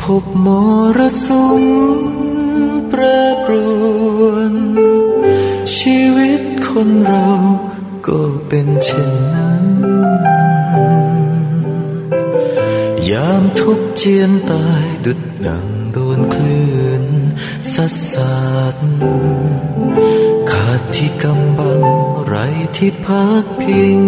พบมรสุมแปรปรวนชีวิตคนเราก็เป็นเช่นนั้นยามทุกข์เจียนตายดุจดังโดนคลื่นซัดสาดขาดที่กำบังไรที่พักพิง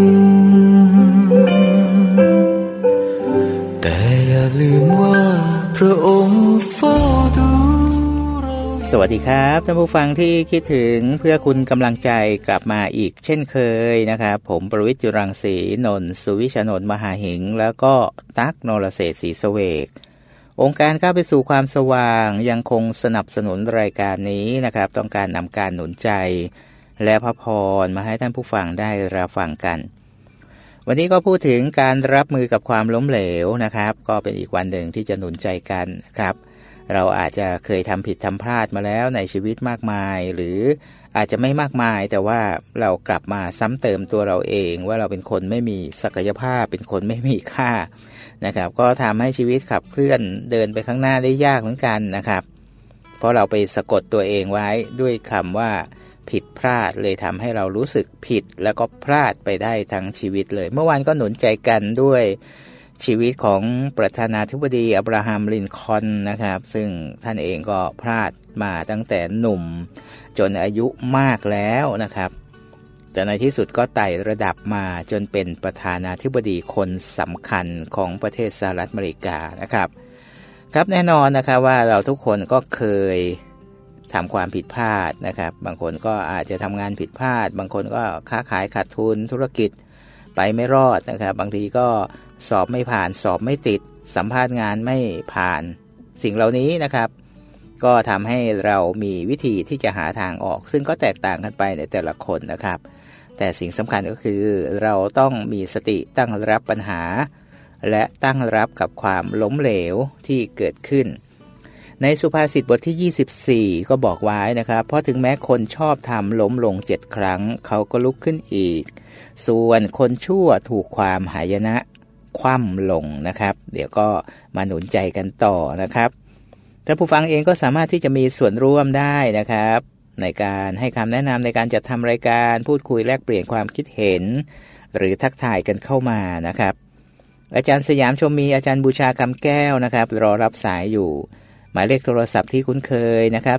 แต่อย่าลืมว่าพระองค์เฝ้าดูเราสวัสดีครับท่านผู้ฟังที่คิดถึงเพื่อคุณกำลังใจกลับมาอีกเช่นเคยนะครับผมประวิตร จุรังสีนนท์สุวิชานนท์มหาหิงแล้วก็ตั๊กนรเศรษฐ์ศรีเสวกองค์การก้าวไปสู่ความสว่างยังคงสนับสนุนรายการนี้นะครับต้องการนำการหนุนใจและพระพรมาให้ท่านผู้ฟังได้รับฟังกันวันนี้ก็พูดถึงการรับมือกับความล้มเหลวนะครับก็เป็นอีกวันหนึ่งที่จะหนุนใจกันครับเราอาจจะเคยทำผิดทำพลาดมาแล้วในชีวิตมากมายหรืออาจจะไม่มากมายแต่ว่าเรากลับมาซ้ำเติมตัวเราเองว่าเราเป็นคนไม่มีศักยภาพเป็นคนไม่มีค่านะครับก็ทำให้ชีวิตขับเคลื่อนเดินไปข้างหน้าได้ยากเหมือนกันนะครับเพราะเราไปสะกดตัวเองไว้ด้วยคำว่าผิดพลาดเลยทำให้เรารู้สึกผิดแล้วก็พลาดไปได้ทั้งชีวิตเลยเมื่อวานก็หนุนใจกันด้วยชีวิตของประธานาธิบดีอับราฮัมลินคอล์นนะครับซึ่งท่านเองก็พลาดมาตั้งแต่หนุ่มจนอายุมากแล้วนะครับแต่ในที่สุดก็ไต่ระดับมาจนเป็นประธานาธิบดีคนสำคัญของประเทศสหรัฐอเมริกานะครับครับแน่นอนนะครับว่าเราทุกคนก็เคยทำความผิดพลาดนะครับบางคนก็อาจจะทำงานผิดพลาดบางคนก็ค้าขายขาดทุนธุรกิจไปไม่รอดนะครับบางทีก็สอบไม่ผ่านสอบไม่ติดสัมภาษณ์งานไม่ผ่านสิ่งเหล่านี้นะครับก็ทำให้เรามีวิธีที่จะหาทางออกซึ่งก็แตกต่างกันไปในแต่ละคนนะครับแต่สิ่งสำคัญก็คือเราต้องมีสติตั้งรับปัญหาและตั้งรับกับความล้มเหลวที่เกิดขึ้นในสุภาษิตบทที่24ก็บอกไว้นะครับเพราะถึงแม้คนชอบทำล้มลง7ครั้งเขาก็ลุกขึ้นอีกส่วนคนชั่วถูกความหายนะคว่ำลงนะครับเดี๋ยวก็มาหนุนใจกันต่อนะครับท่านผู้ฟังเองก็สามารถที่จะมีส่วนร่วมได้นะครับในการให้คำแนะนำในการจัดทำรายการพูดคุยแลกเปลี่ยนความคิดเห็นหรือทักทายกันเข้ามานะครับอาจารย์สยามชมมีอาจารย์บูชาคำแก้วนะครับรอรับสายอยู่หมายเลขโทรศัพท์ที่คุ้นเคยนะครับ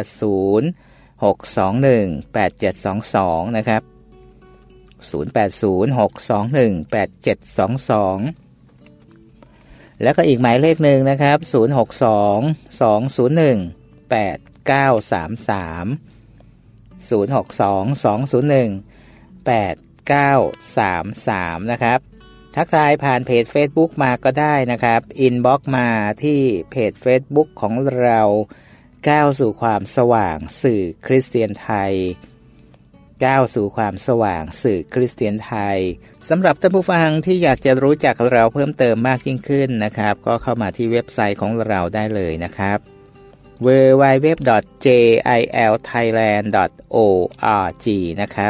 080-621-8722นะครับ080-621-8722แล้วก็อีกหมายเลขหนึ่งนะครับ062-201-8933 062-201-8933นะครับทักทายผ่านเพจ Facebook มาก็ได้นะครับอินบ็อกซ์มาที่เพจ Facebook ของเราก้าวสู่ความสว่างสื่อคริสเตียนไทยก้าวสู่ความสว่างสื่อคริสเตียนไทยสำหรับท่านผู้ฟังที่อยากจะรู้จักเราเพิ่มเติมมากยิ่งขึ้นนะครับก็เข้ามาที่เว็บไซต์ของเราได้เลยนะครับ www.jilthailand.org นะครับ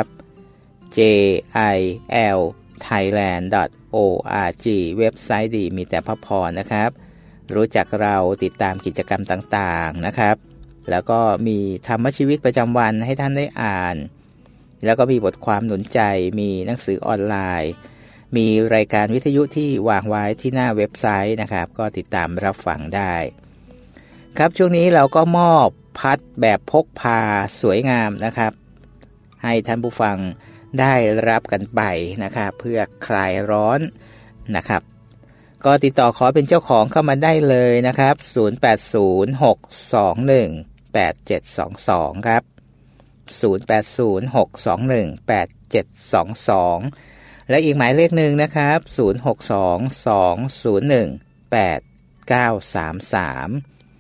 jilthailand.org เว็บไซต์ดีมีแต่พระพรนะครับรู้จักเราติดตามกิจกรรมต่างๆนะครับแล้วก็มีธรรมชีวิตประจำวันให้ท่านได้อ่านแล้วก็มีบทความหนุนใจมีหนังสือออนไลน์มีรายการวิทยุที่วางไว้ที่หน้าเว็บไซต์นะครับก็ติดตามรับฟังได้ครับช่วงนี้เราก็มอบพัดแบบพกพาสวยงามนะครับให้ท่านผู้ฟังได้รับกันไปนะครับเพื่อคลายร้อนนะครับก็ติดต่อขอเป็นเจ้าของเข้ามาได้เลยนะครับ080-621-8722ครับ080-621-8722และอีกหมายเลขหนึ่งนะครับ062-201-8933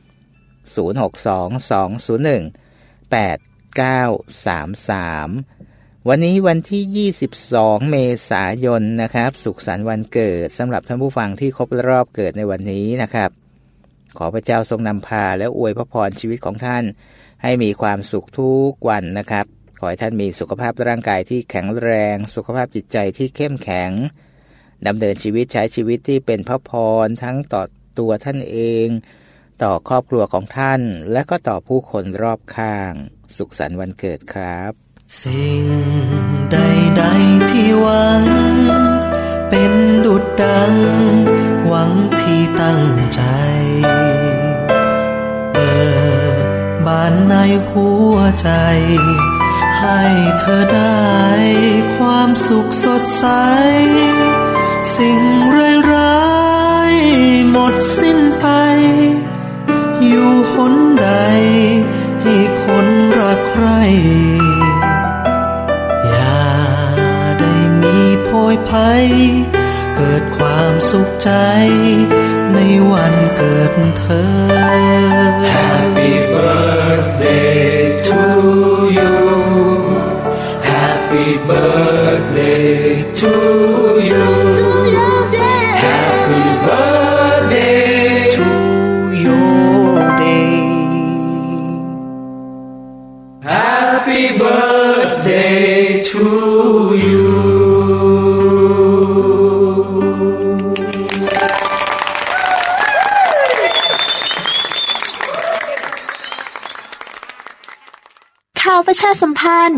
062-201-8933วันนี้วันที่22เมษายนนะครับสุขสันต์วันเกิดสำหรับท่านผู้ฟังที่ครบรอบเกิดในวันนี้นะครับขอพระเจ้าทรงนำพาและอวยพระพรชีวิตของท่านให้มีความสุขทุกวันนะครับขอให้ท่านมีสุขภาพร่างกายที่แข็งแรงสุขภาพจิตใจที่เข้มแข็งดำเนินชีวิตใช้ชีวิตที่เป็นพระพรทั้งต่อตัวท่านเองต่อครอบครัวของท่านและก็ต่อผู้คนรอบข้างสุขสันต์วันเกิดครับสิ่งใดๆที่หวังเป็นดุจดังหวังที่ตั้งใจเปิดบานในหัวใจให้เธอได้ความสุขสดใสสิ่งร้ายๆหมดสิ้นไปอยู่หนใดให้คนรักใคร่อย่าได้มีโพยภัยเกิดความสุขใจในวันเกิดเธอ Happy birthday to you Happy birthday to you Happy birthday to your day Happy birthday to you ข่าวประชาสัมพันธ์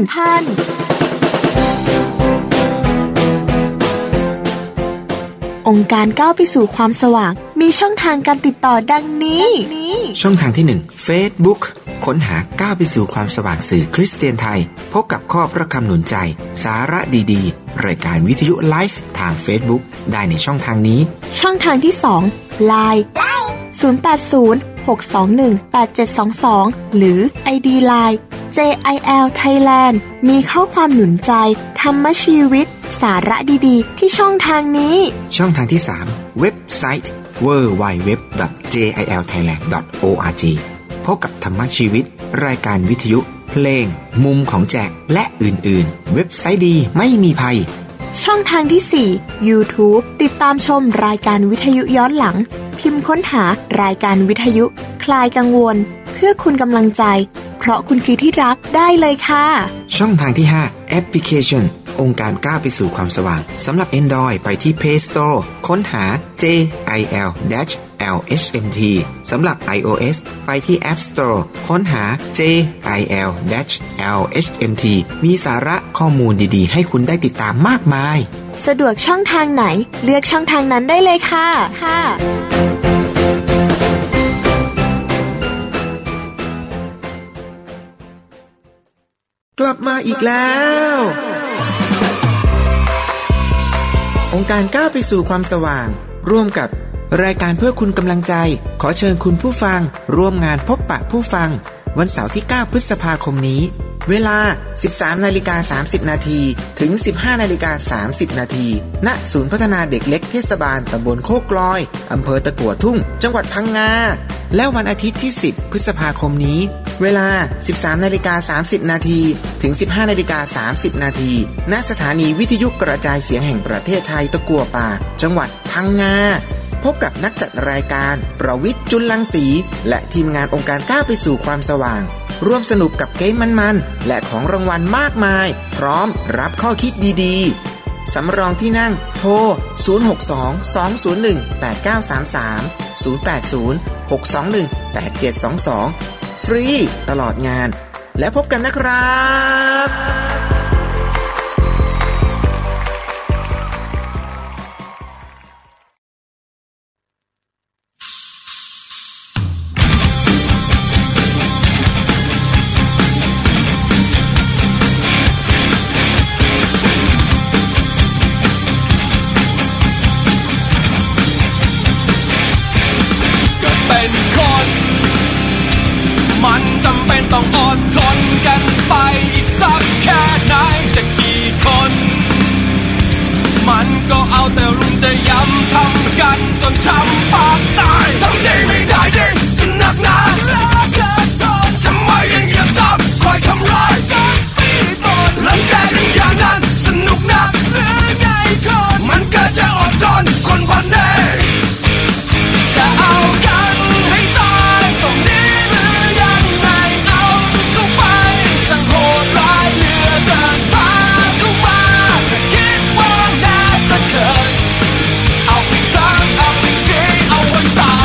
องค์การก้าวไปสู่ความสว่างมีช่องทางการติดต่อดังนี้ช่องทางที่ 1 Facebook ค้นหาก้าวไปสู่ความสว่างสื่อคริสเตียนไทยพบกับข้อพระคำหนุนใจสาระดีๆรายการวิทยุไลฟ์ทาง Facebook ได้ในช่องทางนี้ช่องทางที่ 2 LINE 080-621-8722 หรือ ID LINE JIL Thailand มีข้อความหนุนใจธรรมชีวิตสาระดีๆที่ช่องทางนี้ช่องทางที่ 3 เว็บไซต์ www.jilthailand.org พบกับธรรมชีวิตรายการวิทยุเพลงมุมของแจกและอื่นๆเว็บไซต์ดีไม่มีภัยช่องทางที่ 4 YouTube ติดตามชมรายการวิทยุย้อนหลังพิมพ์ค้นหารายการวิทยุคลายกังวลเพื่อคุณกำลังใจเพราะคุณคือที่รักได้เลยค่ะช่องทางที่ 5 แอปพลิเคชันองค์การก้าวไปสู่ความสว่างสำหรับ Android ไปที่ Play Store ค้นหา JIL-LHMT สำหรับ iOS ไปที่ App Store ค้นหา JIL-LHMT มีสาระข้อมูลดีๆให้คุณได้ติดตามมากมายสะดวกช่องทางไหนเลือกช่องทางนั้นได้เลยค่ะกลับมาอีกแล้วองค์การก้าวไปสู่ความสว่างร่วมกับรายการเพื่อคุณกำลังใจขอเชิญคุณผู้ฟังร่วมงานพบปะผู้ฟังวันเสาร์ที่9พฤษภาคมนี้เวลา 13:30 นาทีถึง 15:30 นาทีณศูนย์พัฒนาเด็กเล็กเทศบาลตำบลโคกลอยอำเภอตะกั่วทุ่งจังหวัดพังงาและวันอาทิตย์ที่10พฤษภาคมนี้เวลา 13:30 นาทีถึง 15:30 นาทีณสถานีวิทยุกระจายเสียงแห่งประเทศไทยตะกั่วป่าจังหวัดพังงาพบกับนักจัดรายการประวิทย์จุลลังสีและทีมงานองค์การก้าวไปสู่ความสว่างร่วมสนุกกับเกมมันๆและของรางวัลมากมายพร้อมรับข้อคิดดีๆสำรองที่นั่งโทร 062-201-8933 080-621-8722 ฟรีตลอดงานและพบกันนะครับมันจำเป็นต้องอดทนกันไปอีกสักแค่ไหนจะกี่คนมันก็เอาแต่รุมแต่ย้ำทำกันจนช้ำปากตายทำดีไม่ได้ยิ่งจนหนักหนาแล้วเกิดทนทำไมยังเหยียบซ้ำคอยทำร้ายจนปีบนหลังแกกันอย่างนั้นสนุกนักหรือไงคนมันก็จะอดทนคนวันนี้จะเอากันให้ตายตรงนี้เอาอีกครั้งเอาอีกทีเอาวันตาย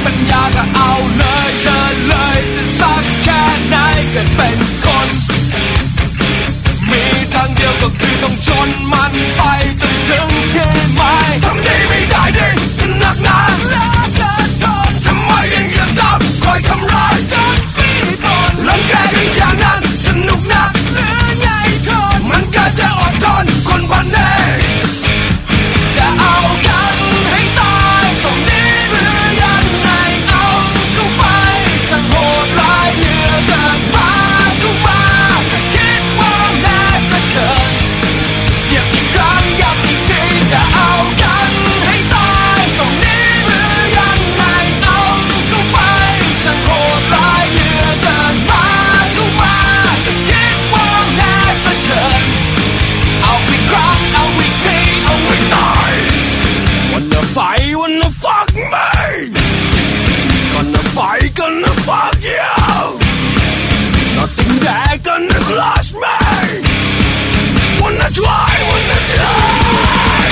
ปัญญาก็เอาเลยเชิญเลยจะสักแค่ไหนเกิดเป็นคนมีทางเดียวก็คือต้องชนมันไปจนถึงที่หมายทำดีไม่ได้ดิหนักหนาแล้วเกิดโทษทำไมยังเหยียบย่ำคอยทำร้ายจนปีบนหลังแกกันอย่างนั้นสนุกนักหรือไงคนมันก็จะอดทนคนพันเนจะเอากันให้ตายตรงนี้หรือยังไงเอาเข้าไปช่างโหดร้ายเหลือเกินมาเข้ามาคิดว่าแน่ก็เชิญเทียบอีกครั้งย้ำอีกทีจะเอากันให้ตายตรงนี้หรือยังไงเอาเข้าไปช่างโหดร้ายเหลือเกินมาเข้ามาคิดว่าแน่ก็เชิญเอาอีกครั้งเอาอีกทีเอาให้ตาย Wanna fight, wanna fuck me Gonna fight, gonna fuck you Nothing there gonna crush me Wanna try, wanna die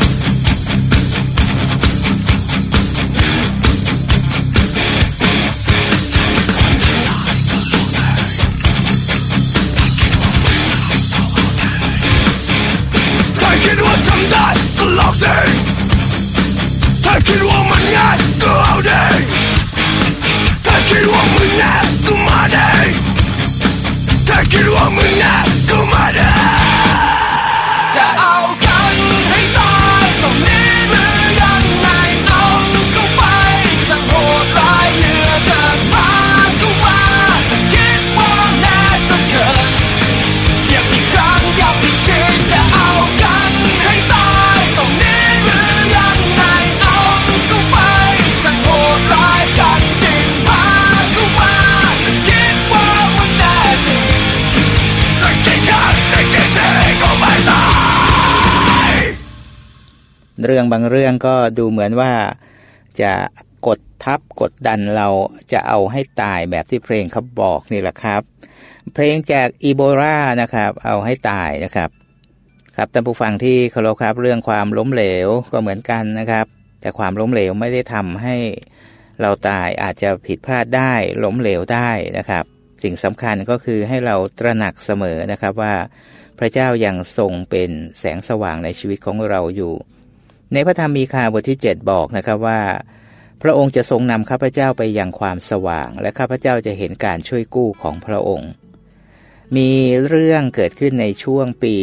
Take it what I'm not, closingถ้าคิดว่ามันง่ายก็เอาดิถ้าคิดว่ามึงง่ายก็มาดิถ้าคิดว่ามึงง่ายก็มาดิจะเอากันให้ตายตรงนี้หรือยังไงเอาเข้าไปช่างโหดร้ายเหลือเกินมาเข้ามาถ้าคิดว่าแน่ก็เชิญเทียบอีกครั้งย้ำอีกทีจะเอากันให้ตายตรงนี้หรือยังไงเข้าไปช่างโหดร้ายกันจริงมาเข้ามาคิดว่ามันแน่จริงจะกินกันจะกินเจก็ไม่ตายเรื่องบางเรื่องก็ดูเหมือนว่าจะกดทับกดดันเราจะเอาให้ตายแบบที่เพลงเขาบอกนี่แหละครับเพลงจากอีโบรานะครับเอาให้ตายนะครับครับท่านผู้ฟังที่เคารพครับเรื่องความล้มเหลวก็เหมือนกันนะครับแต่ความล้มเหลวไม่ได้ทำให้เราตายอาจจะผิดพลาดได้ล้มเหลวได้นะครับสิ่งสำคัญก็คือให้เราตระหนักเสมอนะครับว่าพระเจ้ายังทรงเป็นแสงสว่างในชีวิตของเราอยู่ในพระธรรมมีคาบทที่7บอกนะครับว่าพระองค์จะทรงนำข้าพเจ้าไปยังความสว่างและข้าพเจ้าจะเห็นการช่วยกู้ของพระองค์มีเรื่องเกิดขึ้นในช่วงปี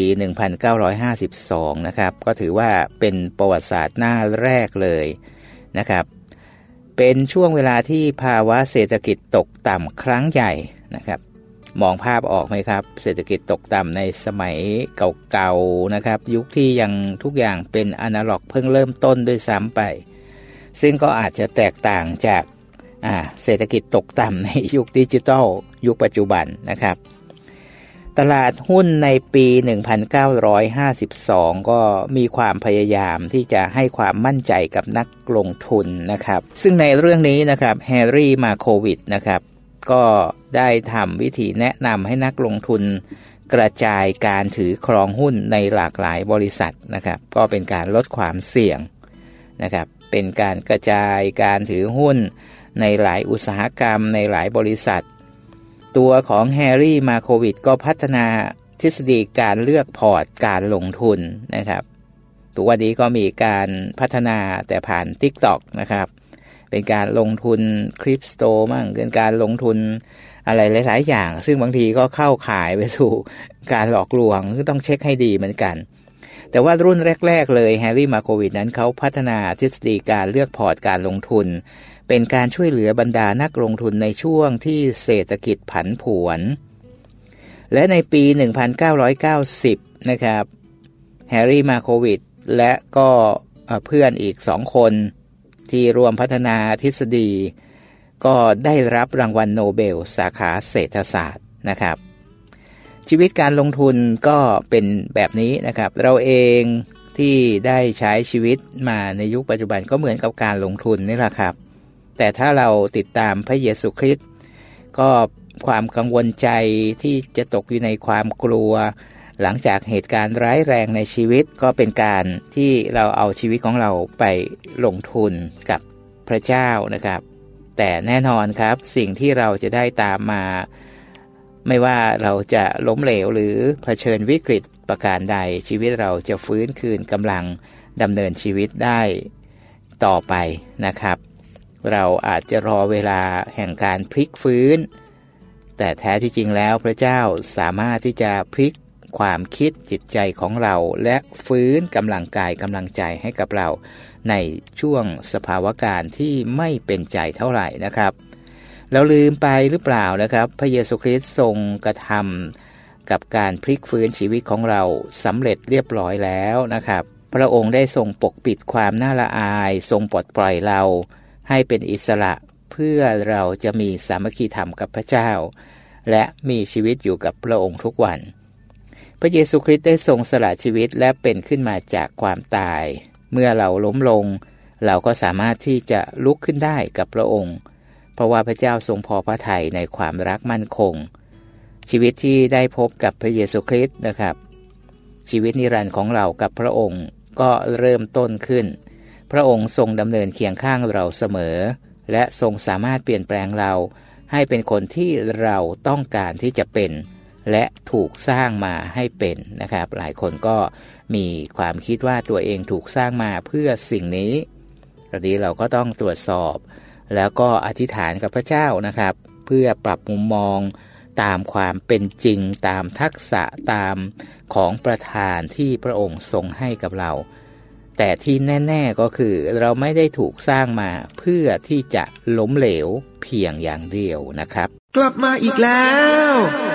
1952 นะครับก็ถือว่าเป็นประวัติศาสตร์หน้าแรกเลยนะครับเป็นช่วงเวลาที่ภาวะเศรษฐกิจตกต่ำครั้งใหญ่นะครับมองภาพออกไหมครับเศรษฐกิจตกต่ำในสมัยเก่าๆนะครับยุคที่ยังทุกอย่างเป็นอนาล็อกเพิ่งเริ่มต้นด้วยซ้ำไปซึ่งก็อาจจะแตกต่างจากเศรษฐกิจตกต่ำในยุคดิจิทัลยุคปัจจุบันนะครับตลาดหุ้นในปี 1952 ก็มีความพยายามที่จะให้ความมั่นใจกับนักลงทุนนะครับซึ่งในเรื่องนี้นะครับแฮร์รี่มาโควิชนะครับก็ได้ทำวิธีแนะนำให้นักลงทุนกระจายการถือครองหุ้นในหลากหลายบริษัทนะครับก็เป็นการลดความเสี่ยงนะครับเป็นการกระจายการถือหุ้นในหลายอุตสาหกรรมในหลายบริษัทตัวของแฮร์รี่มาโควิชก็พัฒนาทฤษฎีการเลือกพอร์ตการลงทุนนะครับทุกวันนี้ก็มีการพัฒนาแต่ผ่าน TikTok นะครับเป็นการลงทุนคริปโตมั่งเป็นการลงทุนอะไรหลายๆอย่างซึ่งบางทีก็เข้าข่ายไปสู่การหลอกลวงซึ่งต้องเช็คให้ดีเหมือนกันแต่ว่ารุ่นแรกๆเลยแฮร์รี่มาโควิชนั้นเขาพัฒนาทฤษฎีการเลือกพอร์ตการลงทุนเป็นการช่วยเหลือบรรดานักลงทุนในช่วงที่เศรษฐกิจผันผวนและในปี 1990 นะครับแฮร์รี่มาโควิชและก็เพื่อนอีก2 คนที่ร่วมพัฒนาทฤษฎีก็ได้รับรางวัลโนเบลสาขาเศรษฐศาสตร์นะครับชีวิตการลงทุนก็เป็นแบบนี้นะครับเราเองที่ได้ใช้ชีวิตมาในยุคปัจจุบันก็เหมือนกับการลงทุนนี่แหละครับแต่ถ้าเราติดตามพระเยซูคริสต์ก็ความกังวลใจที่จะตกอยู่ในความกลัวหลังจากเหตุการณ์ร้ายแรงในชีวิตก็เป็นการที่เราเอาชีวิตของเราไปลงทุนกับพระเจ้านะครับแต่แน่นอนครับสิ่งที่เราจะได้ตามมาไม่ว่าเราจะล้มเหลวหรือเผชิญวิกฤตประการใดชีวิตเราจะฟื้นคืนกำลังดำเนินชีวิตได้ต่อไปนะครับเราอาจจะรอเวลาแห่งการพลิกฟื้นแต่แท้ที่จริงแล้วพระเจ้าสามารถที่จะพลิกความคิดจิตใจของเราและฟื้นกำลังกายกำลังใจให้กับเราในช่วงสภาวะการที่ไม่เป็นใจเท่าไหร่นะครับเราลืมไปหรือเปล่านะครับพระเยซูคริสต์ทรงกระทำกับการพลิกฟื้นชีวิตของเราสำเร็จเรียบร้อยแล้วนะครับพระองค์ได้ทรงปกปิดความน่าละอายทรงปลดปล่อยเราให้เป็นอิสระเพื่อเราจะมีสามัคคีธรรมกับพระเจ้าและมีชีวิตอยู่กับพระองค์ทุกวันพระเยซูคริสต์ได้ทรงสละชีวิตและเป็นขึ้นมาจากความตายเมื่อเราล้มลงเราก็สามารถที่จะลุกขึ้นได้กับพระองค์เพราะว่าพระเจ้าทรงพอพระทัยในความรักมั่นคงชีวิตที่ได้พบกับพระเยซูคริสต์นะครับชีวิตนิรันดร์ของเรากับพระองค์ก็เริ่มต้นขึ้นพระองค์ทรงดำเนินเคียงข้างเราเสมอและทรงสามารถเปลี่ยนแปลงเราให้เป็นคนที่เราต้องการที่จะเป็นและถูกสร้างมาให้เป็นนะครับหลายคนก็มีความคิดว่าตัวเองถูกสร้างมาเพื่อสิ่งนี้ตอนนี้เราก็ต้องตรวจสอบแล้วก็อธิษฐานกับพระเจ้านะครับเพื่อปรับมุมมองตามความเป็นจริงตามทักษะตามของประทานที่พระองค์ทรงให้กับเราแต่ที่แน่ๆก็คือเราไม่ได้ถูกสร้างมาเพื่อที่จะล้มเหลวเพียงอย่างเดียวนะครับกลับมาอีกแล้ว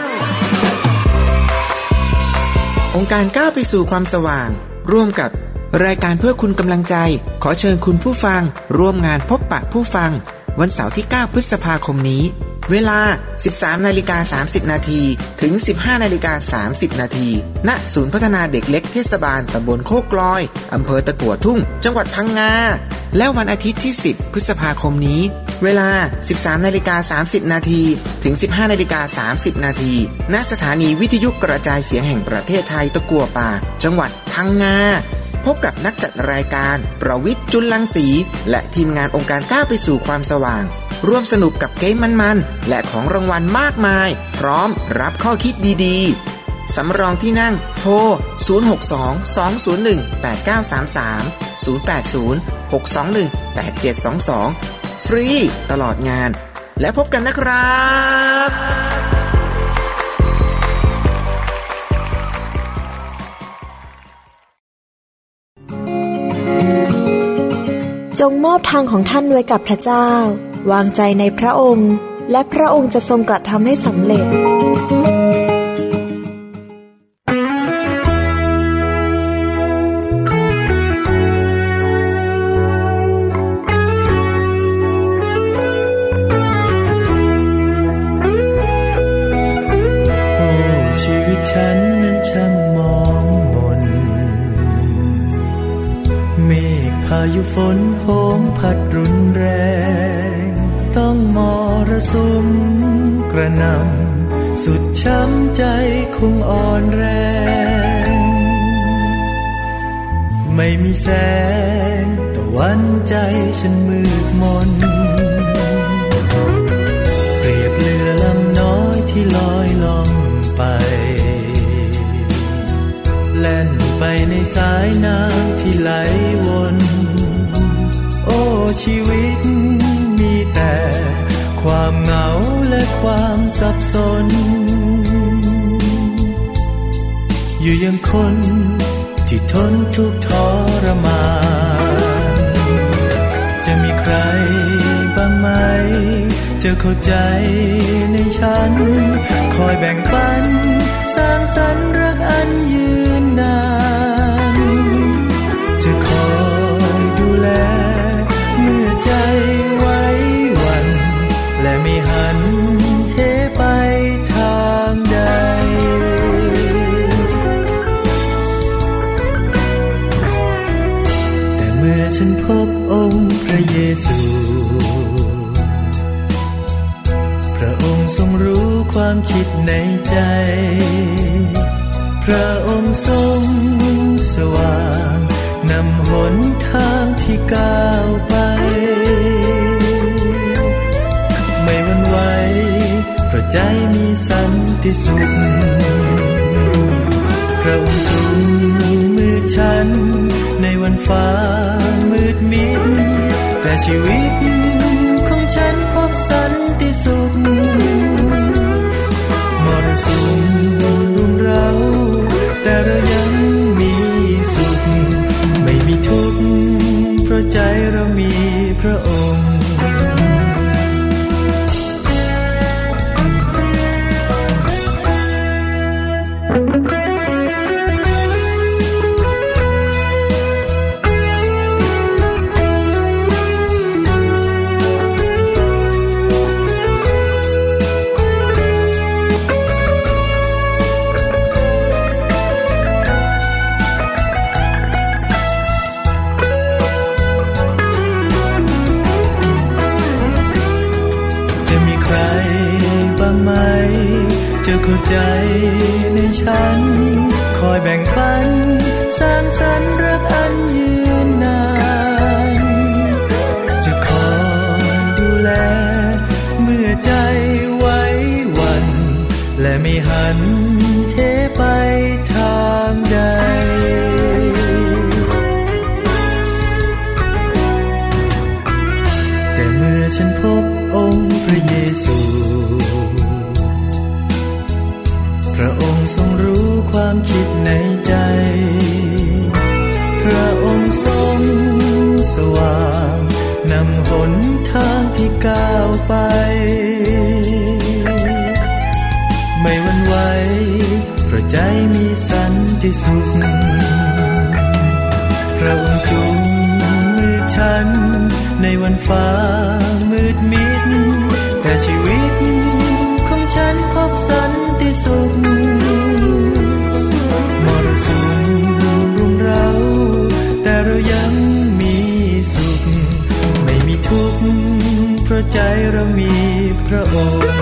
องค์การก้าวไปสู่ความสว่างร่วมกับรายการเพื่อคุณกำลังใจขอเชิญคุณผู้ฟังร่วมงานพบปะผู้ฟังวันเสาร์ที่9พฤษภาคมนี้เวลา 13:30 น.ถึง 15:30 น.ณศูนย์พัฒนาเด็กเล็กเทศบาลตำบลโคกลอยอำเภอตะกั่วทุ่งจังหวัดพังงาและวันอาทิตย์ที่10พฤษภาคมนี้เวลา 13:30 น.ถึง 15:30 น.ณสถานีวิทยุกระจายเสียงแห่งประเทศไทยตะกั่วป่าจังหวัดพังงาพบกับนักจัดรายการประวิทย์จุลลังสีและทีมงานองค์การก้าวไปสู่ความสว่างร่วมสนุกกับเกมมันๆและของรางวัลมากมายพร้อมรับข้อคิดดีๆสำรองที่นั่งโทร 062-201-8933 080-621-8722 ฟรีตลอดงานและพบกันนะครับจงมอบทางของท่านไว้กับพระเจ้าวางใจในพระองค์และพระองค์จะทรงกระทำให้สำเร็จชีวิตฉันนั้นช่างมองมนเมฆพายุฝนโหมพัดรุนแรงต้องมรสุมกระหน่ำสุดช้ำใจคงอ่อนแรงไม่มีแสงตะวันใจฉันมืดมนเปรียบเรือลำน้อยที่ลอยล่องไปแล่นไปในสายน้ำที่ไหลวนโอ้ชีวิตมีแต่ความเหงาและความสับสนอยู่อย่างคนที่ทนทุกข์ทรมานจะมีใครบ้างไหมจะเข้าใจในฉันคอยแบ่งปันสร้างสรรค์รักอันยืนนานจะคอยดูแลเมื่อใจไว้วันและไม่หันเหไปทางใดแต่เมื่อฉันพบองค์พระเยซูพระองค์ทรงรู้ความคิดในใจพระองค์ทรงสว่างนำหนทางที่ก้าวไปติสุขพระองค์จุงมือฉันในวันฟ้ามืดมิดแต่ชีวิตของฉันพบสันติสุขมรสุมรุมเร้าแต่เรายังมีสุขไม่มีทุกข์เพราะใจเรามีพระองค์จะเข้าใจในฉันคอยแบ่งปันสร้างสรรค์รักอันยืนนานจะคอยดูแลเมื่อใจไว้วันและไม่หันเหไปทางใดแต่เมื่อฉันพบองค์พระเยซูพระองค์ทรงรู้ความคิดในใจพระองค์ทรงสว่างนำหนทางที่ก้าวไปไม่หวั่นไหวเพราะใจมีสันติสุขพระองค์จุงมือฉันในวันฟ้ามืดมิดแต่ชีวิตของฉันพบสันติสุขมรสุมรุมเร้าแต่เรายังมีสุขไม่มีทุกข์เพราะใจเรามีพระองค์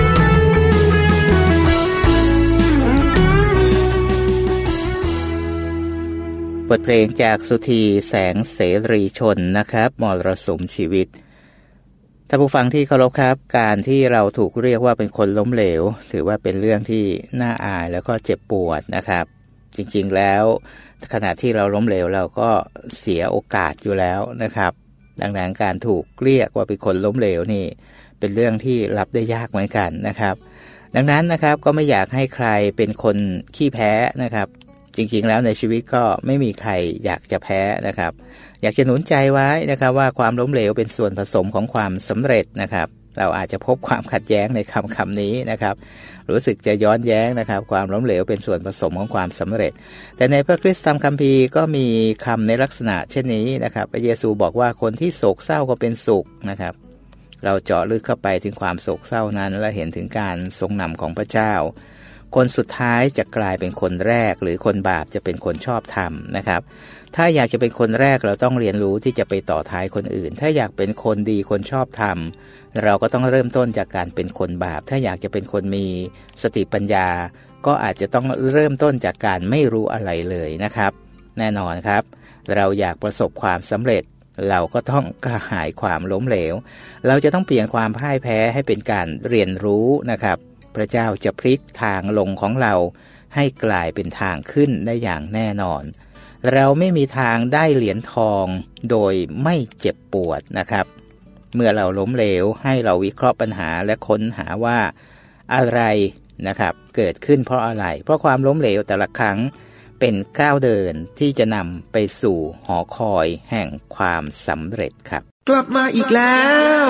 บทเพลงจากสุธีแสงเสรีชนนะครับมรสุมชีวิตท่านผู้ฟังที่เคารพครับการที่เราถูกเรียกว่าเป็นคนล้มเหลวถือว่าเป็นเรื่องที่น่าอายแล้วก็เจ็บปวดนะครับจริงๆแล้วขณะที่เราล้มเหลวเราก็เสียโอกาสอยู่แล้วนะครับดังนั้นการถูกเรียกว่าเป็นคนล้มเหลวนี่เป็นเรื่องที่รับได้ยากเหมือนกันนะครับดังนั้นนะครับก็ไม่อยากให้ใครเป็นคนขี้แพ้นะครับจริงๆแล้วในชีวิตก็ไม่มีใครอยากจะแพ้นะครับอยากจะหนุนใจไว้นะครับว่าความล้มเหลวเป็นส่วนผสมของความสำเร็จนะครับเราอาจจะพบความขัดแย้งในคำนี้นะครับรู้สึกจะย้อนแย้งนะครับความล้มเหลวเป็นส่วนผสมของความสำเร็จแต่ในพระคริสตธรรมคัมภีร์ก็มีคำในลักษณะเช่นนี้นะครับพระเยซูบอกว่าคนที่โศกเศร้าก็เป็นสุขนะครับเราเจาะลึกเข้าไปถึงความโศกเศร้านั้นและเห็นถึงการทรงนำของพระเจ้าคนสุดท้ายจะกลายเป็นคนแรกหรือคนบาปจะเป็นคนชอบธรรมนะครับถ้าอยากจะเป็นคนแรกเราต้องเรียนรู้ที่จะไปต่อท้ายคนอื่นถ้าอยากเป็นคนดีคนชอบธรรมเราก็ต้องเริ่มต้นจากการเป็นคนบาปถ้าอยากจะเป็นคนมีสติปัญญาก็อาจจะต้องเริ่มต้นจากการไม่รู้อะไรเลยนะครับแน่นอนครับเราอยากประสบความสำเร็จเราก็ต้องกระหายความล้มเหลวเราจะต้องเปลี่ยนความพ่ายแพ้ให้เป็นการเรียนรู้นะครับพระเจ้าจะพลิกทางลงของเราให้กลายเป็นทางขึ้นได้อย่างแน่นอนเราไม่มีทางได้เหรียญทองโดยไม่เจ็บปวดนะครับเมื่อเราล้มเหลวให้เราวิเคราะห์ปัญหาและค้นหาว่าอะไรนะครับเกิดขึ้นเพราะอะไรเพราะความล้มเหลวแต่ละครั้งเป็นก้าวเดินที่จะนำไปสู่หอคอยแห่งความสำเร็จครับกลับมาอีกแล้ว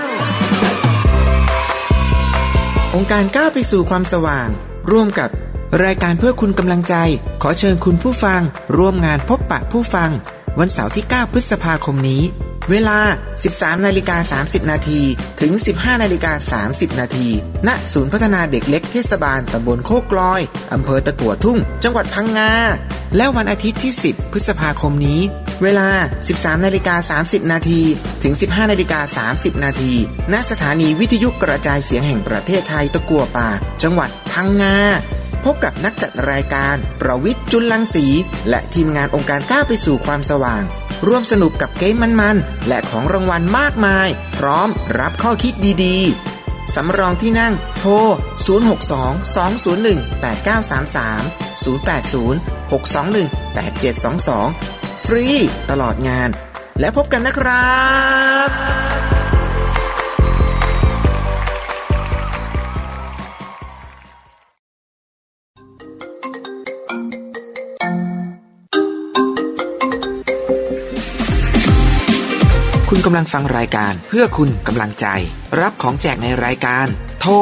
องค์การก้าวไปสู่ความสว่างร่วมกับรายการเพื่อคุณกำลังใจขอเชิญคุณผู้ฟังร่วมงานพบปะผู้ฟังวันเสาร์ที่9พฤษภาคมนี้เวลา 13:30 น.ถึง 15:30 น.ณศูนย์พัฒนาเด็กเล็กเทศบาลตำบลโคกลอยอำเภอตะกั่วทุ่งจังหวัดพังงาและวันอาทิตย์ที่10พฤษภาคมนี้เวลา 13:30 น.ถึง 15:30 น.ณสถานีวิทยุกระจายเสียงแห่งประเทศไทยตะกั่วป่าจังหวัดพังงาพบกับนักจัดรายการประวิทย์จุลลังสีและทีมงานองค์การก้าวไปสู่ความสว่างร่วมสนุกกับเกมมันๆและของรางวัลมากมายพร้อมรับข้อคิดดีๆสำรองที่นั่งโทร062-201-8933 080-621-8722 ฟรีตลอดงานและพบกันนะครับคุณกำลังฟังรายการเพื่อคุณกำลังใจรับของแจกในรายการโทร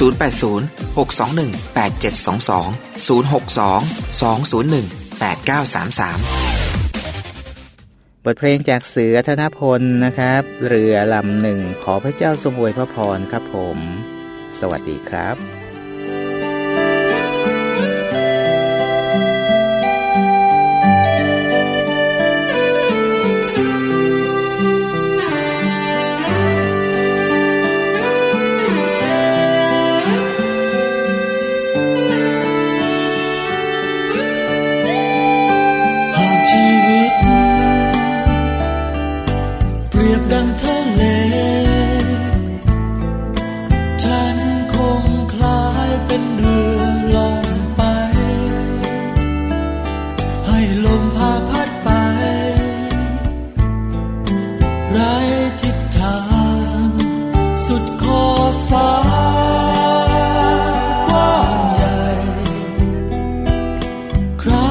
080-621-8722 062-201-8933 บทเพลงจากเสือธนพลนะครับเรือลำหนึ่งขอพระเจ้าทรงอวยพระพรครับผมสวัสดีครับดังทะเลฉันคงคล้ายเป็นเรือล่องไปให้ลมพาพัดไปไร้ทิศทางสุดขอบฟ้ากว้างใหญ่ใคร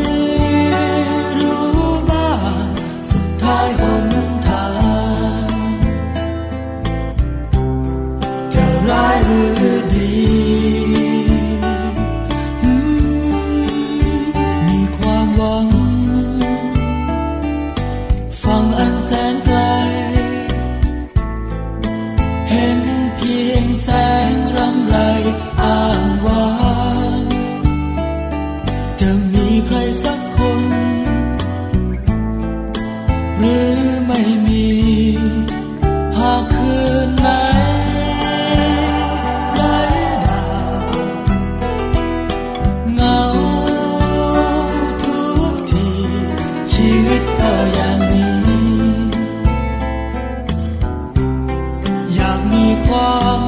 รู้บ้างสุดท้ายหนร้ายหรือดีมีความหวังฝั่งอันแสนไกลเห็นเพียงแสงรำไรอ้างว้างจะมีใครสักคนหรือไม่มีหากคืนไหนอย่างนี้อยากมีความ